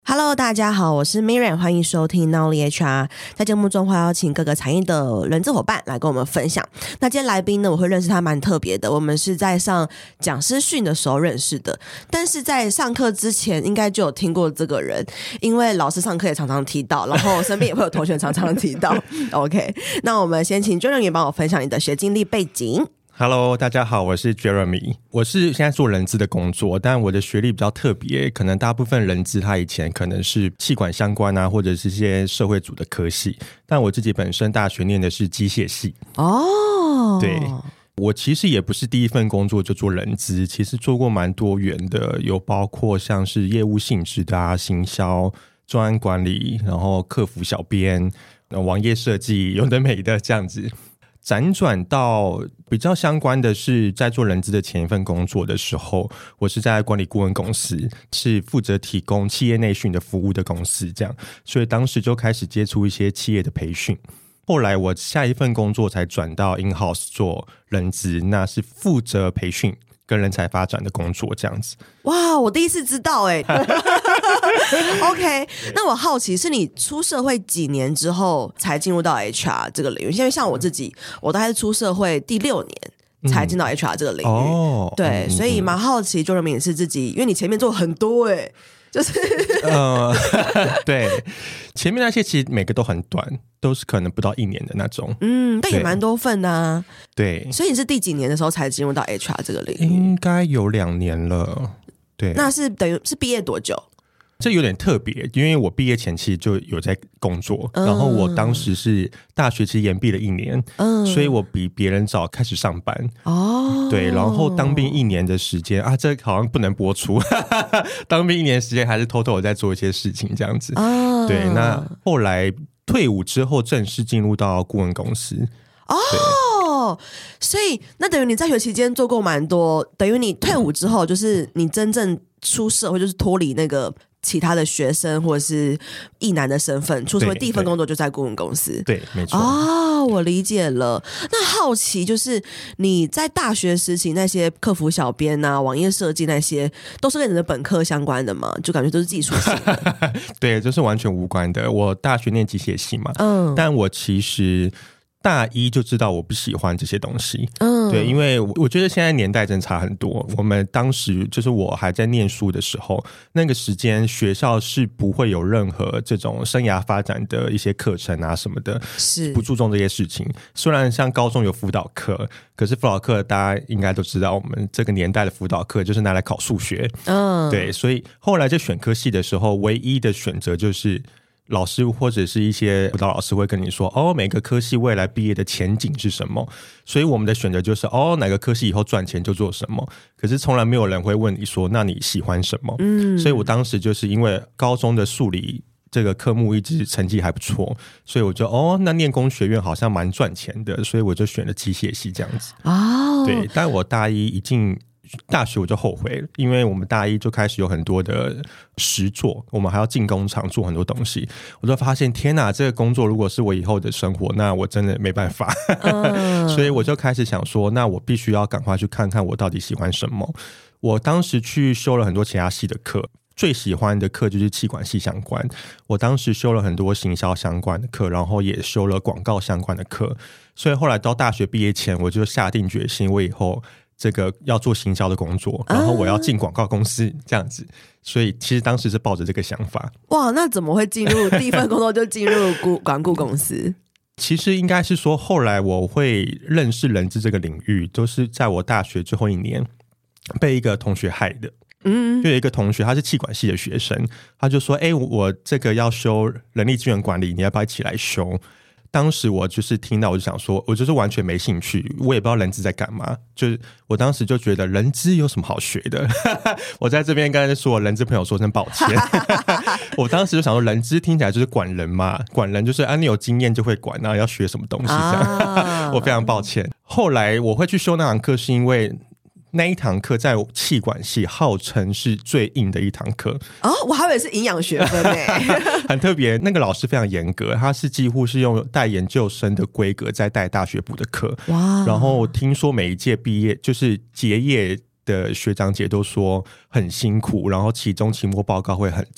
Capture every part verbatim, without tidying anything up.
Hello， 大家好，我是 Miriam， 欢迎收听 Nowly H R。在节目中会邀请各个产业的人资伙伴来跟我们分享。那今天来宾呢，我会认识他蛮特别的，我们是在上讲师训的时候认识的，但是在上课之前应该就有听过这个人，因为老师上课也常常提到，然后身边也会有同学常常提到。OK， 那我们先请 Jeremy 帮我分享你的学经历背景。 Hello， 大家好，我是 Jeremy， 我是现在做人资的工作，但我的学历比较特别，可能大部分人资他以前可能是企管相关啊，或者是一些社会组的科系，但我自己本身大学念的是机械系。哦，对，我其实也不是第一份工作就做人资，其实做过蛮多元的，有包括像是业务性质的啊，行销、专案管理，然后客服小编、网页设计，有的没的这样子。辗转到比较相关的是在做人资的前一份工作的时候，我是在管理顾问公司，是负责提供企业内训的服务的公司，这样，所以当时就开始接触一些企业的培训。后来我下一份工作才转到 in-house 做人资，那是负责培训跟人才发展的工作，这样子。 哇，我第一次知道哎、欸。OK， 那我好奇是你出社会几年之后才进入到 H R 这个领域？因为像我自己，我大概是出社会第六年才进到 H R 这个领域。嗯哦、对、嗯，所以蛮好奇 Jeremy 是自己，因为你前面做很多哎、欸，就是呃，对，前面那些其实每个都很短，都是可能不到一年的那种。 嗯，但也蛮多份的啊。 对， 所以你是第几年的时候才进入到 H R 这个领域？ 应该有两年了。对， 那是等于是毕业多久？ 这有点特别，因为我毕业前期就有在工作、嗯、然后我当时是大学其实延毕了一年、嗯、所以我比别人早开始上班。哦，对，然后当兵一年的时间啊，这好像不能播出当兵一年的时间还是偷偷的在做一些事情这样子、哦、对，那后来退伍之后正式进入到顾问公司。 哦，所以那等于你在学期间做过蛮多，等于你退伍之后就是你真正出社会，就是脱离那个其他的学生或者是役男的身份，出社会第一份工作就在顾问公司。 对，没错。 哦，我理解了。那好奇就是你在大学时期那些客服小编啊、网页设计那些，都是跟你的本科相关的吗？就感觉都是技术性的。 对，就是完全无关的。我大学念机械系嘛，嗯，但我其实大一就知道我不喜欢这些东西。嗯，对，因为我觉得现在年代真的差很多。我们当时就是我还在念书的时候，那个时间学校是不会有任何这种生涯发展的一些课程啊什么的，是不注重这些事情。虽然像高中有辅导课，可是辅导课大家应该都知道，我们这个年代的辅导课就是拿来考数学。嗯，对，所以后来在选科系的时候，唯一的选择就是老师或者是一些辅导老师会跟你说，哦，每个科系未来毕业的前景是什么，所以我们的选择就是哦，哪个科系以后赚钱就做什么，可是从来没有人会问你说那你喜欢什么。嗯，所以我当时就是因为高中的数理这个科目一直成绩还不错，所以我就哦，那念工学院好像蛮赚钱的，所以我就选了机械系这样子。哦，对，但我大一一进大学我就后悔了，因为我们大一就开始有很多的实作，我们还要进工厂做很多东西，我就发现天哪，这个工作如果是我以后的生活，那我真的没办法。嗯、所以我就开始想说，那我必须要赶快去看看我到底喜欢什么。我当时去修了很多其他系的课，最喜欢的课就是企管系相关，我当时修了很多行销相关的课，然后也修了广告相关的课，所以后来到大学毕业前，我就下定决心，我以后这个要做行销的工作，然后我要进广告公司这样子，所以其实当时是抱着这个想法。 哇，那怎么会进入第一份工作就进入管顾公司？ 其实应该是说后来我会认识人资这个领域，都是在我大学最后一年被一个同学害的。嗯，就有一个同学他是企管系的学生，他就说哎、欸，我这个要修人力资源管理，你要不要一起来修？当时我就是听到我就想说，我就是完全没兴趣，我也不知道人资在干嘛，就是我当时就觉得人资有什么好学的我在这边跟所有人资朋友说声抱歉我当时就想说人资听起来就是管人嘛，管人就是啊你有经验就会管，然后要学什么东西这样、啊、我非常抱歉。后来我会去修那堂课是因为那一堂课在企管系号称是最硬的一堂课哦，我还以为是营养学分耶很特别，那个老师非常严格，他是几乎是用带研究生的规格在带大学部的课。哇！然后听说每一届毕业就是结业的学长姐都说很辛苦，然后期中期末报告会很长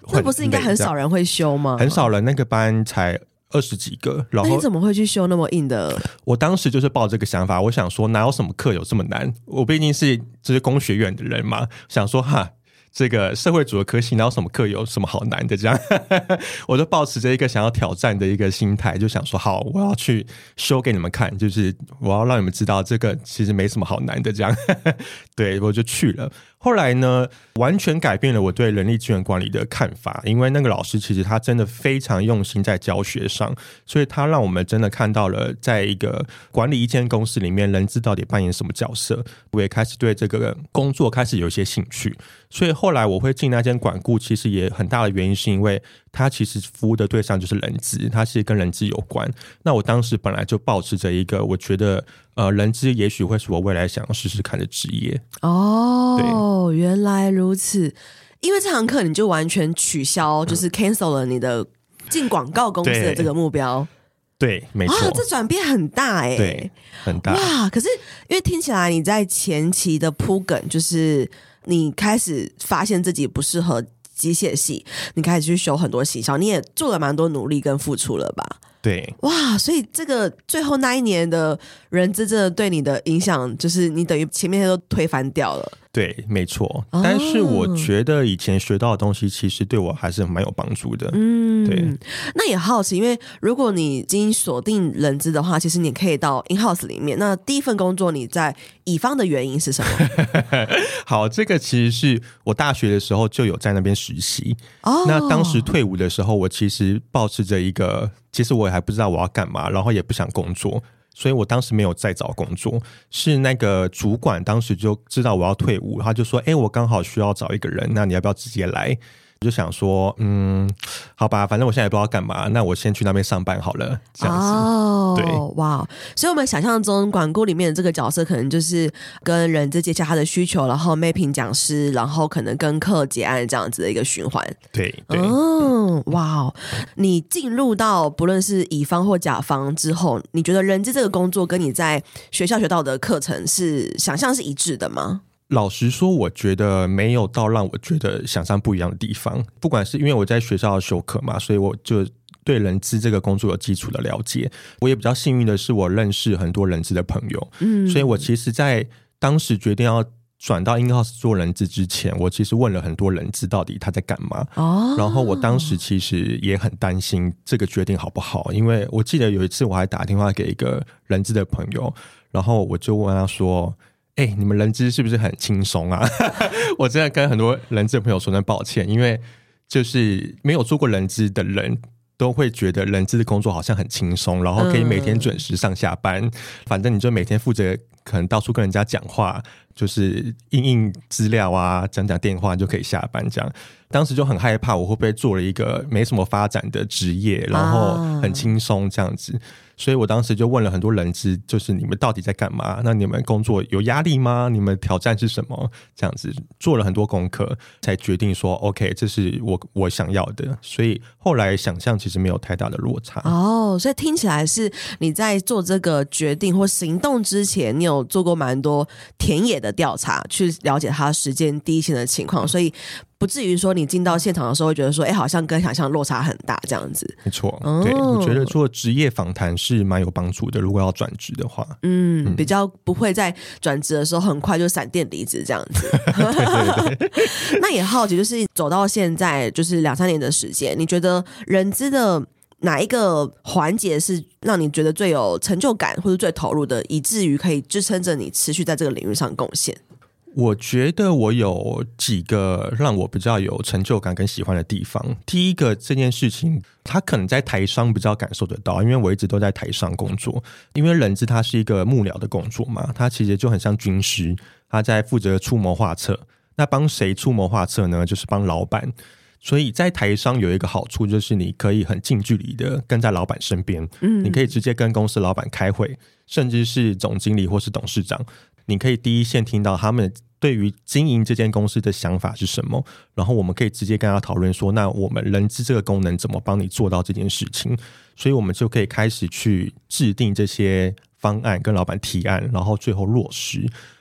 那不是应该很少人会修吗？ 很少人，那个班才二十几个，然后那你怎么会去修那么硬的？ 我当时就是抱这个想法，我想说哪有什么课有这么难？我毕竟是就是工学院的人嘛，想说哈。这个社会主的科系哪有什么课有什么好难的这样我就抱持着一个想要挑战的一个心态，就想说好，我要去修给你们看，就是我要让你们知道这个其实没什么好难的这样对，我就去了。后来呢，完全改变了我对人力资源管理的看法，因为那个老师其实他真的非常用心在教学上，所以他让我们真的看到了在一个管理一间公司里面人资到底扮演什么角色。我也开始对这个工作开始有一些兴趣，所以后来我会进那间管顾，其实也很大的原因是因为他其实服务的对象就是人资，他是跟人资有关。那我当时本来就抱持着一个我觉得呃，人资也许会是我未来想要试试看的职业。 哦，原来如此。因为这堂课你就完全取消，就是 cancel 了你的进广告公司的这个目标。 对，没错。 哇，这转变很大哎、欸， 对，很大。 哇，可是因为听起来你在前期的铺梗，就是你开始发现自己不适合机械系，你开始去修很多行销，你也做了蛮多努力跟付出了吧？ 对， 哇，所以这个最后那一年的人资真的对你的影响，就是你等于前面都推翻掉了。 对，没错。但是我觉得以前学到的东西其实对我还是蛮有帮助的。嗯，对。 那也好奇，因为如果你已经锁定人资的话，其实你可以到 in-house 里面。那第一份工作你在乙方的原因是什么？ 好，这个其实是我大学的时候就有在那边实习。哦，那当时退伍的时候，我其实抱持着一个，其实我也还不知道我要干嘛，然后也不想工作。所以我当时没有再找工作，是那个主管当时就知道我要退伍，他就说哎、欸，我刚好需要找一个人，那你要不要直接来？我就想说嗯，好吧，反正我现在也不知道干嘛，那我先去那边上班好了，这样子。哦，对， 哇，所以我们想象中管顾里面的这个角色可能就是跟人资接洽他的需求，然后 mapping 讲师，然后可能跟客结案这样子的一个循环。 对对， 嗯，哇，你进入到不论是乙方或甲方之后，你觉得人资这个工作跟你在学校学到的课程是想象是一致的吗？ 老实说，我觉得没有到让我觉得想象不一样的地方。不管是因为我在学校修课嘛，所以我就对人资这个工作有基础的了解。我也比较幸运的是，我认识很多人资的朋友，嗯，所以我其实在当时决定要转到 in-house 做人资之前，我其实问了很多人资到底他在干嘛。哦，然后我当时其实也很担心这个决定好不好，因为我记得有一次我还打电话给一个人资的朋友，然后我就问他说哎、欸，你们人资是不是很轻松啊？我真的跟很多人资的朋友说声抱歉，因为就是没有做过人资的人都会觉得人资的工作好像很轻松，然后可以每天准时上下班，嗯、反正你就每天负责可能到处跟人家讲话，就是印印资料啊，讲讲电话就可以下班这样。当时就很害怕我会不会做了一个没什么发展的职业，然后很轻松这样子。所以我当时就问了很多人资，就是你们到底在干嘛？那你们工作有压力吗？你们挑战是什么？这样子做了很多功课，才决定说 OK， 这是我我想要的。所以后来想象其实没有太大的落差。 哦，所以听起来是你在做这个决定或行动之前，你有做过蛮多田野的调查，去了解他实践第一线的情况，所以不至于说你进到现场的时候会觉得说，哎、欸，好像跟想象落差很大这样子。 没错，哦、对，我觉得做职业访谈是蛮有帮助的。如果要转职的话， 嗯，嗯比较不会在转职的时候很快就闪电离职这样子。对对对那也好奇，就是走到现在就是两三年的时间，你觉得人资的哪一个环节是让你觉得最有成就感或者最投入的，以至于可以支撑着你持续在这个领域上贡献？ 我觉得我有几个让我比较有成就感跟喜欢的地方。第一个，这件事情他可能在台商比较感受得到，因为我一直都在台商工作。因为人资它是一个幕僚的工作嘛，它其实就很像军师，他在负责出谋划策。那帮谁出谋划策呢？就是帮老板。所以在台商有一个好处，就是你可以很近距离的跟在老板身边，嗯，你可以直接跟公司老板开会，甚至是总经理或是董事长，你可以第一线听到他们对于经营这间公司的想法是什么，然后我们可以直接跟他讨论说，那我们人资这个功能怎么帮你做到这件事情，所以我们就可以开始去制定这些方案，跟老板提案，然后最后落实。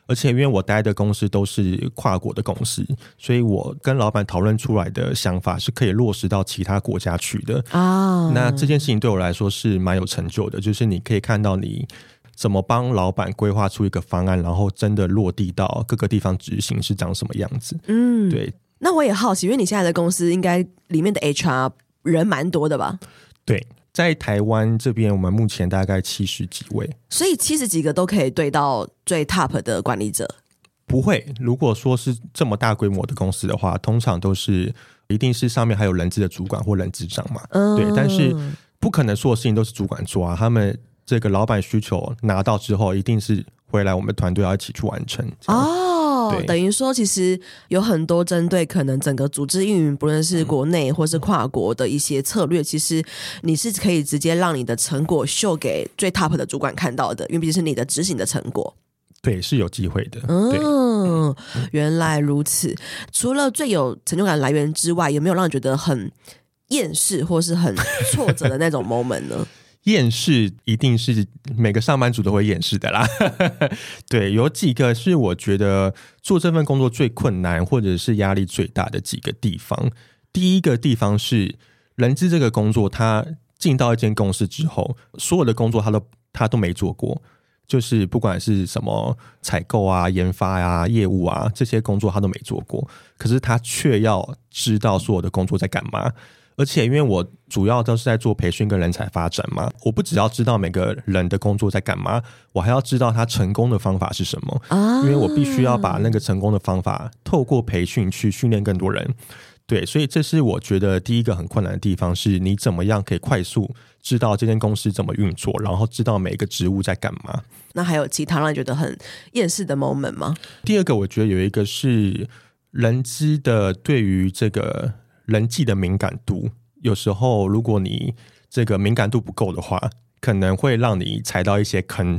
而且因为我待的公司都是跨国的公司，所以我跟老板讨论出来的想法是可以落实到其他国家去的啊。那这件事情对我来说是蛮有成就的，就是你可以看到你怎么帮老板规划出一个方案，然后真的落地到各个地方执行是长什么样子。嗯，对。 那我也好奇，因为你现在的公司应该里面的 H R 人蛮多的吧？ 对。在台湾这边我们目前大概七十几位， 所以七十几个都可以对到最 top 的管理者？ 不会，如果说是这么大规模的公司的话，通常都是一定是上面还有人资的主管或人资长嘛、嗯、对，但是不可能所有事情都是主管做啊，他们这个老板需求拿到之后一定是回来我们团队要一起去完成哦，等于说其实有很多针对可能整个组织运营不论是国内或是跨国的一些策略、嗯、其实你是可以直接让你的成果秀给最 top 的主管看到的，因为毕竟是你的执行的成果。 对，是有机会的。 嗯，原来如此。除了最有成就感来源之外，有没有让你觉得很厌世或是很挫折的那种 moment 呢？ 厌世一定是每个上班族都会厌世的啦对，有几个是我觉得做这份工作最困难或者是压力最大的几个地方。第一个地方是人资这个工作，他进到一间公司之后，所有的工作他都他都没做过，就是不管是什么采购啊、研发啊、业务啊，这些工作他都没做过，可是他却要知道所有的工作在干嘛。而且因为我主要都是在做培训跟人才发展嘛，我不只要知道每个人的工作在干嘛，我还要知道他成功的方法是什么、啊、因为我必须要把那个成功的方法透过培训去训练更多人。对，所以这是我觉得第一个很困难的地方，是你怎么样可以快速知道这间公司怎么运作，然后知道每一个职务在干嘛。 那还有其他让你觉得很厌世的 moment 吗？ 第二个我觉得有一个是人资的对于这个人际的敏感度，有时候如果你这个敏感度不够的话，可能会让你踩到一些坑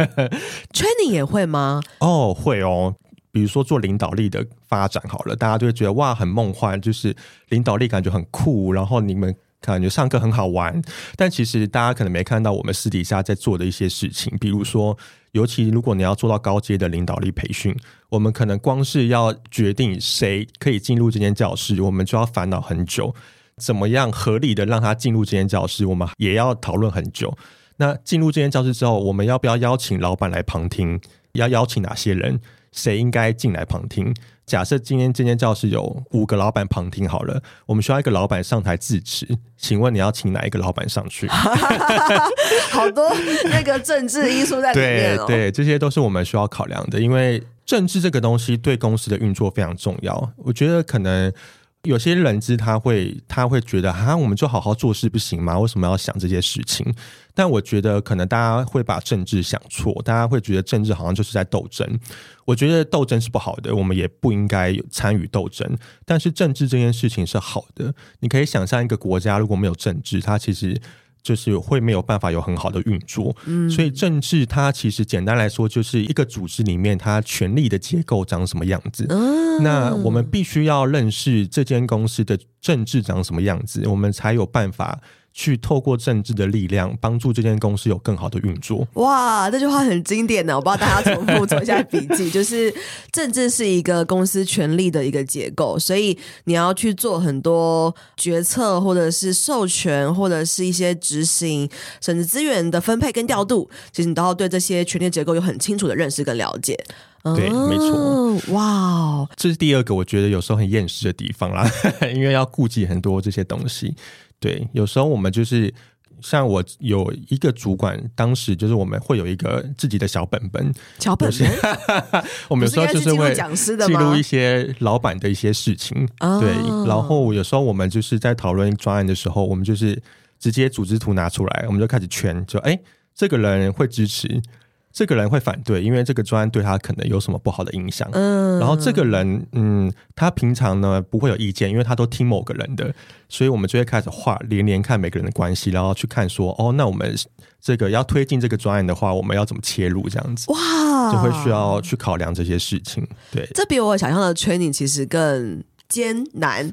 training 也会吗？ 哦，会哦。比如说做领导力的发展好了，大家就会觉得哇很梦幻，就是领导力感觉很酷，然后你们感觉上课很好玩，但其实大家可能没看到我们私底下在做的一些事情。比如说尤其如果你要做到高阶的领导力培训，我们可能光是要决定谁可以进入这间教室，我们就要烦恼很久，怎么样合理的让他进入这间教室，我们也要讨论很久。那进入这间教室之后，我们要不要邀请老板来旁听，要邀请哪些人，谁应该进来旁听。假设今天这间教室有五个老板旁听好了，我们需要一个老板上台致辞，请问你要请哪一个老板上去好多那个政治因素在里面哦。 对对，这些都是我们需要考量的，因为政治这个东西对公司的运作非常重要。我觉得可能有些人资他会他会觉得哈，我们就好好做事不行吗？为什么要想这些事情？但我觉得可能大家会把政治想错，大家会觉得政治好像就是在斗争。我觉得斗争是不好的，我们也不应该参与斗争，但是政治这件事情是好的。你可以想象一个国家如果没有政治，它其实就是会没有办法有很好的运作、嗯、所以政治它其实简单来说就是一个组织里面它权力的结构长什么样子、嗯、那我们必须要认识这间公司的政治长什么样子，我们才有办法去透过政治的力量帮助这间公司有更好的运作。 哇，这句话很经典的，我不知道大家重复做一下笔记就是政治是一个公司权力的一个结构，所以你要去做很多决策或者是授权或者是一些执行，甚至资源的分配跟调度，其实你都要对这些权力结构有很清楚的认识跟了解。 对，没错。 哇， 这是第二个我觉得有时候很厌世的地方啦因为要顾及很多这些东西。对，有时候我们就是像我有一个主管，当时就是我们会有一个自己的小本本， 小本本我们有时候就是会记录一些老板的一些事情、哦、对，然后有时候我们就是在讨论专案的时候，我们就是直接组织图拿出来，我们就开始圈，就哎，这个人会支持，这个人会反对，因为这个专案对他可能有什么不好的影响、嗯、然后这个人嗯，他平常呢不会有意见，因为他都听某个人的，所以我们就会开始画连连看每个人的关系，然后去看说哦，那我们这个要推进这个专案的话，我们要怎么切入，这样子。哇，就会需要去考量这些事情。对， 这比我想象的 training 其实更艰难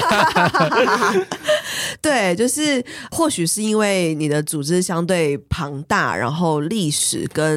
对，就是或许是因为你的组织相对庞大，然后历史跟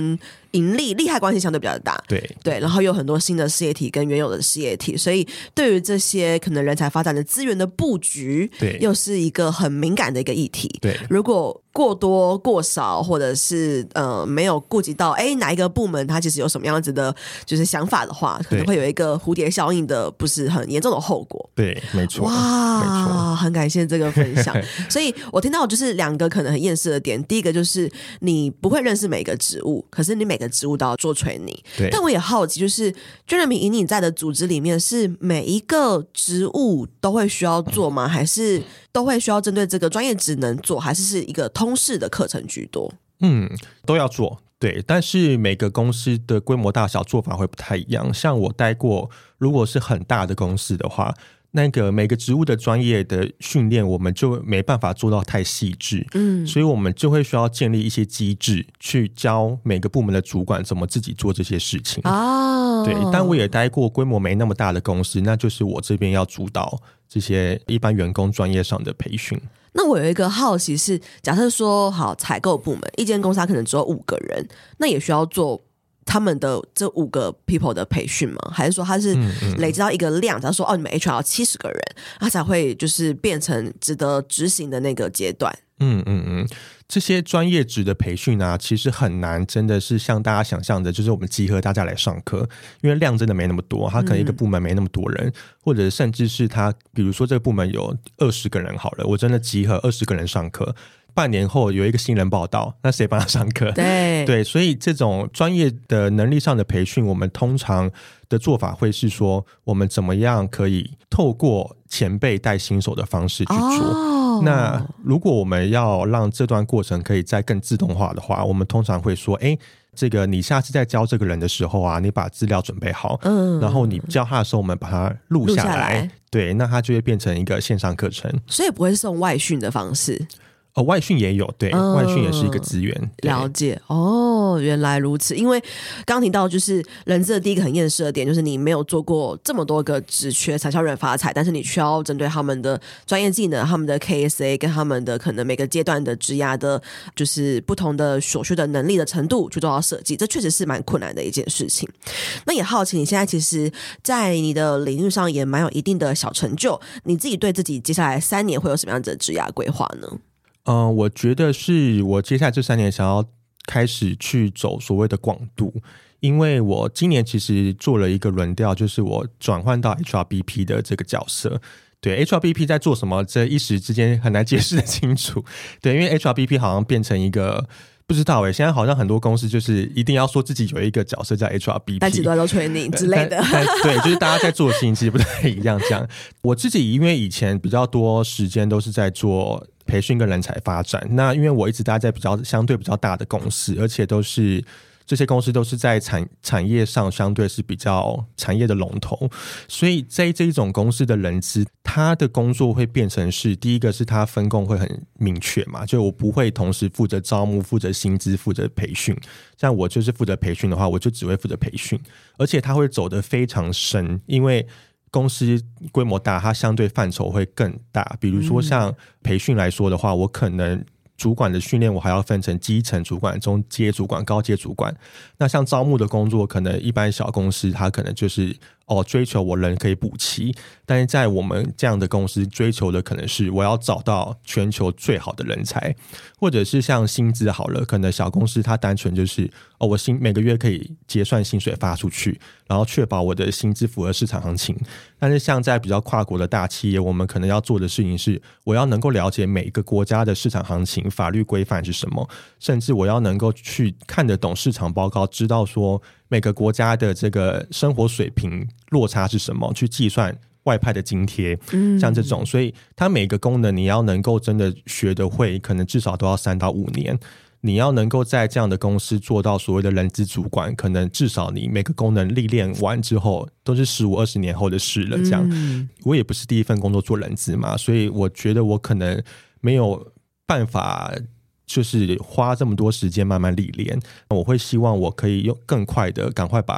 盈利利害关系相对比较大， 对对，然后有很多新的事业体跟原有的事业体，所以对于这些可能人才发展的资源的布局， 对， 又是一个很敏感的一个议题。 对， 如果过多过少，或者是呃没有顾及到哎哪一个部门它其实有什么样子的就是想法的话，可能会有一个蝴蝶效应的不是很严重的后果。 对，没错。 哇， 没错， 很感谢这个分享。所以我听到就是两个可能很厌世的点，第一个就是你不会认识每个职务，可是你每个职务都要做 training。但我也好奇，就是Jeremy以你在的组织里面，是每一个职务都会需要做吗？还是都会需要针对这个专业职能做，还是是一个通识的课程居多？ 嗯，都要做。对，但是每个公司的规模大小做法会不太一样。像我待过，如果是很大的公司的话，那个每个职务的专业的训练，我们就没办法做到太细致，嗯，所以我们就会需要建立一些机制，去教每个部门的主管怎么自己做这些事情。哦，对，但我也待过规模没那么大的公司，那就是我这边要主导这些一般员工专业上的培训。 那我有一个好奇是，假设说好采购部门一间公司它可能只有五个人，那也需要做他们的这五个 people 的培训吗？还是说它是累积到一个量，假如说哦你们 H R 七十个人，它才会就是变成值得执行的那个阶段？ 嗯嗯嗯，这些专业职的培训啊，其实很难，真的是像大家想象的，就是我们集合大家来上课，因为量真的没那么多，他可能一个部门没那么多人，嗯、或者甚至是他，比如说这个部门有二十个人好了，我真的集合二十个人上课。半年后有一个新人报道，那谁帮他上课？ 对对，所以这种专业的能力上的培训，我们通常的做法会是说，我们怎么样可以透过前辈带新手的方式去做。哦，那如果我们要让这段过程可以再更自动化的话，我们通常会说，哎，这个你下次在教这个人的时候啊，你把资料准备好，嗯，然后你教他的时候，我们把它录下来，录下来，对，那它就会变成一个线上课程， 所以不会是用外训的方式。 哦，外训也有，对，嗯、外训也是一个资源。 了解哦，原来如此。因为刚刚提到，就是人资的第一个很厌世的点，就是你没有做过这么多个职缺才叫人发财，但是你需要针对他们的专业技能、他们的 K S A 跟他们的可能每个阶段的职涯的，就是不同的所需的能力的程度去做到设计，这确实是蛮困难的一件事情。那也好奇，你现在其实，在你的领域上也蛮有一定的小成就，你自己对自己接下来三年会有什么样子的职涯规划呢？ 嗯、呃，我觉得是我接下来这三年想要开始去走所谓的广度，因为我今年其实做了一个轮调，就是我转换到 H R B P 的这个角色。对 H R B P 在做什么，这一时之间很难解释得清楚。对，因为 H R B P 好像变成一个不知道哎、欸，现在好像很多公司就是一定要说自己有一个角色叫 H R B P， 但其实都吹你之类的。 对，就是大家在做的事情其实不太一样。这样，我自己因为以前比较多时间都是在做培训跟人才发展，那因为我一直待在比较相对比较大的公司，而且都是这些公司都是在产产业上相对是比较产业的龙头，所以在这一种公司的人资，他的工作会变成是第一个是他分工会很明确嘛，就我不会同时负责招募、负责薪资、负责培训。像我就是负责培训的话，我就只会负责培训，而且他会走得非常深，因为公司规模大，它相对范畴会更大。比如说像培训来说的话，我可能主管的训练我还要分成基层主管、中阶主管、高阶主管。那像招募的工作，可能一般小公司它可能就是哦追求我人可以补齐，但是在我们这样的公司追求的可能是我要找到全球最好的人才，或者是像薪资好了，可能小公司它单纯就是哦我薪每个月可以结算薪水发出去，然后确保我的薪资符合市场行情。但是像在比较跨国的大企业，我们可能要做的事情是我要能够了解每一个国家的市场行情、法律规范是什么，甚至我要能够去看得懂市场报告，知道说每个国家的这个生活水平落差是什么，去计算外派的津贴，像这种，所以它每个功能你要能够真的学得会，可能至少都要三到五年。你要能够在这样的公司做到所谓的人资主管，可能至少你每个功能历练完之后都是十五二十年后的事了。这样、嗯、我也不是第一份工作做人资嘛，所以我觉得我可能没有办法就是花这么多时间慢慢历练。我会希望我可以用更快的赶快把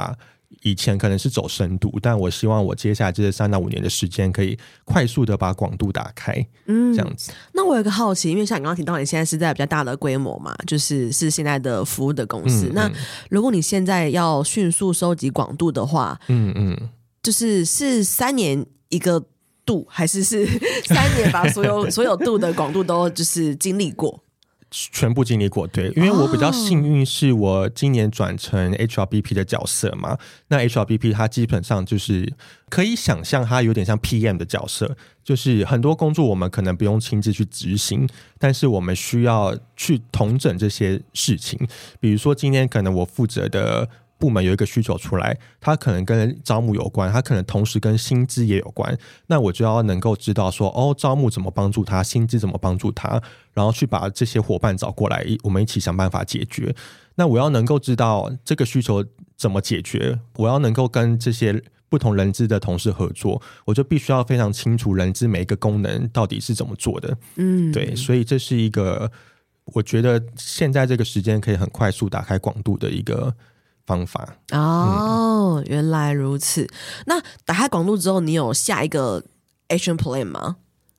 以前可能是走深度，但我希望我接下来这三到五年的时间可以快速的把广度打开，嗯，这样子。 那我有一个好奇，因为像你刚刚提到你现在是在比较大的规模嘛，就是是现在的服务的公司，嗯，那如果你现在要迅速收集广度的话，嗯嗯，就是是三年一个度，还是是三年把所有所有度的广度都就是经历过？ 全部经历过，对，因为我比较幸运，是我今年转成 H R B P 的角色嘛。那 H R B P 它基本上就是可以想象，它有点像 P M 的角色，就是很多工作我们可能不用亲自去执行，但是我们需要去统整这些事情。比如说今天可能我负责的部门有一个需求出来，它可能跟招募有关，它可能同时跟薪资也有关，那我就要能够知道说，哦，招募怎么帮助他，薪资怎么帮助他，然后去把这些伙伴找过来，我们一起想办法解决。那我要能够知道这个需求怎么解决，我要能够跟这些不同人资的同事合作，我就必须要非常清楚人资每一个功能到底是怎么做的。嗯，对，所以这是一个我觉得现在这个时间可以很快速打开广度的一个方法。 哦、嗯、原来如此。那打开广度之后，你有下一个 action plan 吗？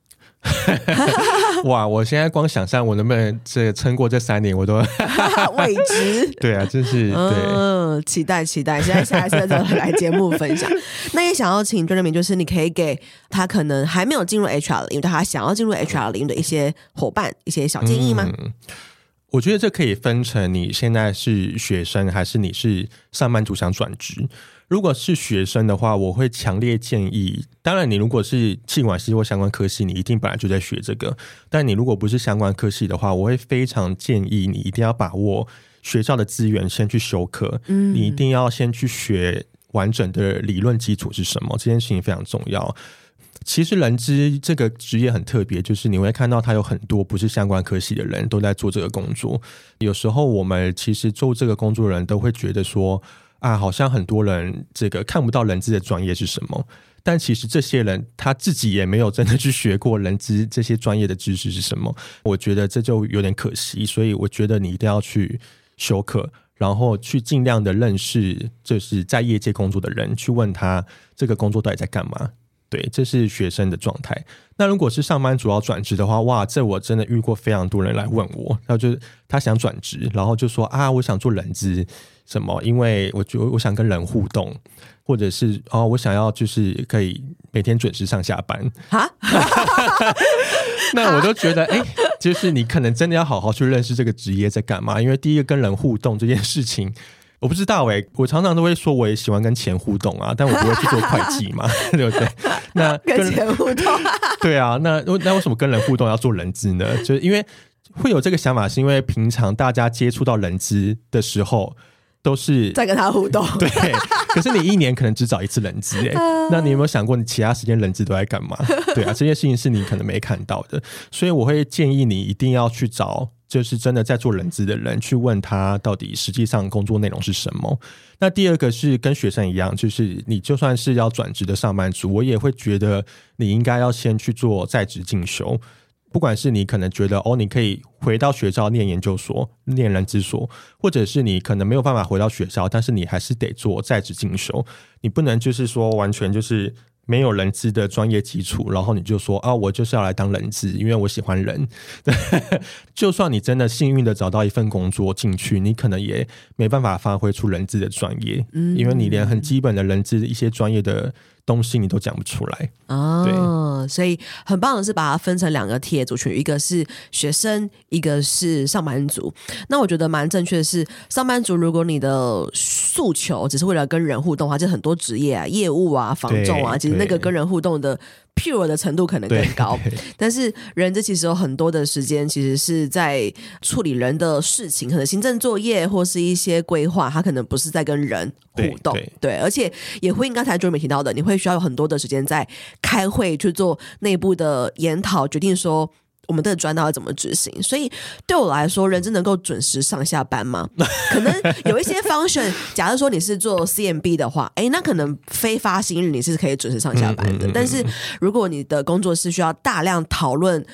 哇，我现在光想象我能不能这撑过这三年，我都未知。 对啊，真是对、 嗯，期待期待。现在下一次再来节目分享。那也想要请 Jeremy， 就是你可以给他可能还没有进入 H R 领域，但他想要进入 H R 领域的一些伙伴一些小建议吗？嗯， 我觉得这可以分成你现在是学生还是你是上班族想转职。如果是学生的话，我会强烈建议，当然你如果是企管系或相关科系，你一定本来就在学这个，但你如果不是相关科系的话，我会非常建议你一定要把握学校的资源，先去修课、嗯、你一定要先去学完整的理论基础是什么，这件事情非常重要。其实人资这个职业很特别，就是你会看到他有很多不是相关科系的人都在做这个工作。有时候我们其实做这个工作的人都会觉得说啊，好像很多人这个看不到人资的专业是什么，但其实这些人他自己也没有真的去学过人资这些专业的知识是什么，我觉得这就有点可惜。所以我觉得你一定要去修课，然后去尽量的认识就是在业界工作的人，去问他这个工作到底在干嘛。对，这是学生的状态。那如果是上班族要转职的话，哇，这我真的遇过非常多人来问我，然后就是他想转职，然后就说啊，我想做人资什么，因为我觉得我想跟人互动，或者是哦，我想要就是可以每天准时上下班。哈，那我都觉得，哎、欸，就是你可能真的要好好去认识这个职业在干嘛，因为第一个跟人互动这件事情。我不知道哎、欸，我常常都会说我也喜欢跟钱互动啊，但我不会去做会计嘛，对不对？那跟, 跟钱互动， 对啊，那那为什么跟人互动要做人资呢？就是因为会有这个想法，是因为平常大家接触到人资的时候都是在跟他互动， 对。可是你一年可能只找一次人资哎、欸，那你有没有想过你其他时间人资都在干嘛？对啊，这些事情是你可能没看到的，所以我会建议你一定要去找。就是真的在做人资的人，去问他到底实际上工作内容是什么。那第二个是跟学生一样，就是你就算是要转职的上班族，我也会觉得你应该要先去做在职进修。不管是你可能觉得哦，你可以回到学校念研究所、念人资所，或者是你可能没有办法回到学校，但是你还是得做在职进修。你不能就是说完全就是没有人资的专业基础，然后你就说啊，我就是要来当人资，因为我喜欢人。就算你真的幸运的找到一份工作进去，你可能也没办法发挥出人资的专业、嗯、因为你连很基本的人资一些专业的东西你都讲不出来。 哦，所以很棒的是把它分成两个铁族群，一个是学生，一个是上班族。那我觉得蛮正确的是，上班族如果你的诉求只是为了跟人互动的话，就很多职业啊，业务啊，房仲啊，其实那个跟人互动的pure 的程度可能更高，但是人这其实有很多的时间其实是在处理人的事情，可能行政作业或是一些规划，他可能不是在跟人互动。 对, 对, 对，而且也会应刚才 Jeremy 提到的，你会需要有很多的时间在开会去做内部的研讨，决定说我们的专到要怎么执行。所以对我来说，人真能够准时上下班吗？可能有一些 function 假如说你是做 C M B 的话，诶，那可能非发薪日你是可以准时上下班的、嗯嗯嗯嗯、但是如果你的工作是需要大量讨论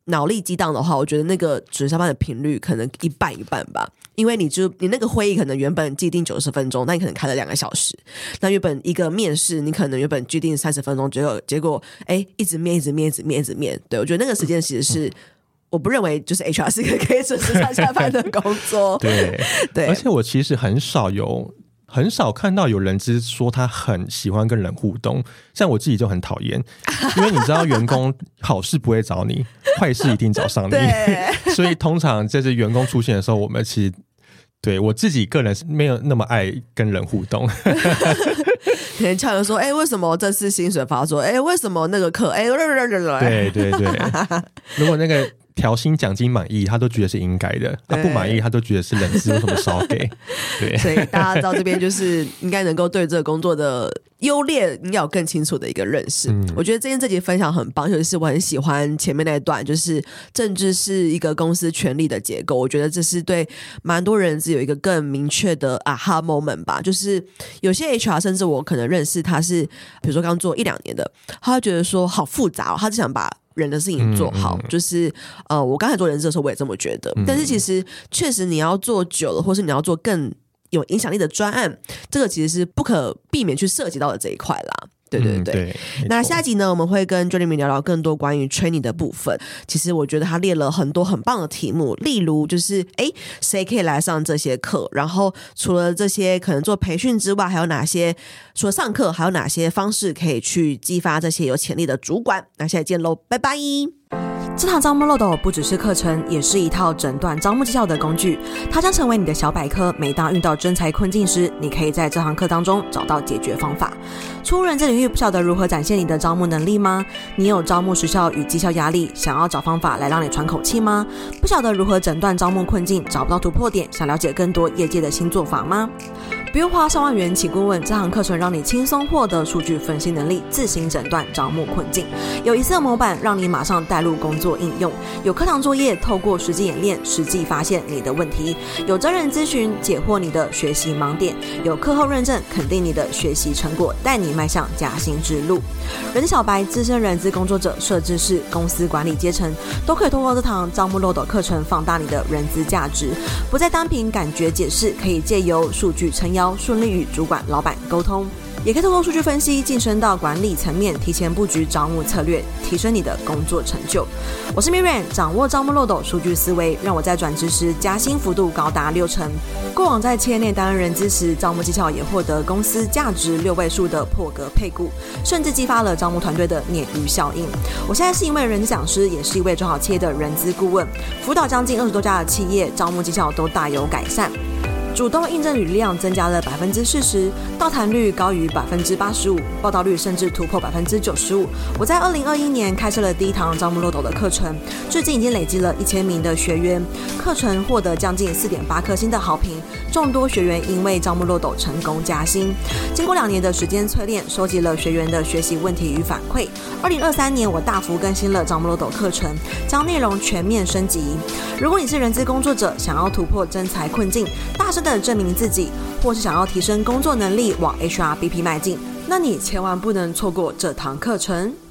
脑力激荡的话，我觉得那个准时上班的频率可能一半一半吧。因为你就你那个会议可能原本既定九十分钟，那你可能开了两个小时。那原本一个面试，你可能原本既定三十分钟，结果结果哎一直面一直面一直面一直面。对，我觉得那个时间其实是、嗯、我不认为就是 H R 是一个可以准时上下班的工作。 对对，而且我其实很少有。很少看到有人只说他很喜欢跟人互动，像我自己就很讨厌，因为你知道员工好事不会找你，坏事一定找上你，所以通常在这员工出现的时候，我们其实对我自己个人是没有那么爱跟人互动。 可能呛人说：“哎、欸，为什么这次薪水发作？哎、欸，为什么那个课？哎、欸， 对对对，如果那个。”调薪奖金满意他都觉得是应该的，他不满意他都觉得是人资为什么少给。对， 所以大家到这边就是应该能够对这个工作的优劣应该有更清楚的一个认识、嗯、我觉得今天这集分享很棒，尤其是我很喜欢前面那一段，就是政治是一个公司权力的结构，我觉得这是对蛮多人是有一个更明确的 aha moment 吧。就是有些 H R 甚至我可能认识他是比如说刚做一两年的，他会觉得说好复杂、哦、他只想把人的事情做好、嗯嗯、就是呃，我刚才做人事的时候我也这么觉得、嗯、但是其实确实你要做久了，或是你要做更有影响力的专案，这个其实是不可避免去涉及到的这一块啦。对对 对, 对, 对、嗯、那下一集呢我们会跟 Jeremy 聊聊更多关于 training 的部分。其实我觉得他列了很多很棒的题目，例如就是诶谁可以来上这些课，然后除了这些可能做培训之外，还有哪些除了上课还有哪些方式可以去激发这些有潜力的主管。那下次见咯，拜拜。这堂招募漏斗不只是课程，也是一套诊断招募绩效的工具，它将成为你的小百科，每当遇到真才困境时，你可以在这堂课当中找到解决方法。初入人这领域，不晓得如何展现你的招募能力吗？你有招募时效与绩效压力，想要找方法来让你喘口气吗？不晓得如何诊断招募困境，找不到突破点，想了解更多业界的新做法吗？不用花上万元请顾问，这堂课程让你轻松获得数据分析能力，自行诊断招募困境。有一次的模板让你马上带入工作应用，有课堂作业透过实际演练实际发现你的问题，有真人咨询解惑你的学习盲点，有课后认证肯定你的学习成果，带你迈向加薪之路。人资小白、资深人资工作者、设置师、公司管理阶层都可以通过这堂招募漏斗课程放大你的人资价值，不再单凭感觉解释，可以借由数据撑腰，顺利与主管老板沟通，也可以透过数据分析晋升到管理层面，提前布局招募策略，提升你的工作成就。我是 Miriam， 掌握招募漏斗数据思维，让我在转职时加薪幅度高达六成。过往在企业内担任人资时，招募绩效也获得公司价值六位数的破格配股，甚至激发了招募团队的鲶鱼效应。我现在是一位人资讲师，也是一位中小企业的人资顾问，辅导将近二十多家的企业，招募绩效都大有改善。主动应征履历量增加了百分之四十，到谈率高于百分之八十五，报到率甚至突破百分之九十五。我在二零二一年开设了第一堂招募漏斗的课程，至今已经累积了一千名的学员，课程获得将近四点八颗星的好评，众多学员因为招募漏斗成功加薪。经过两年的时间淬炼，收集了学员的学习问题与反馈。二零二三年，我大幅更新了招募漏斗课程，将内容全面升级。如果你是人资工作者，想要突破真才困境，大声的证明自己，或是想要提升工作能力往 H R B P 迈进，那你千万不能错过这堂课程。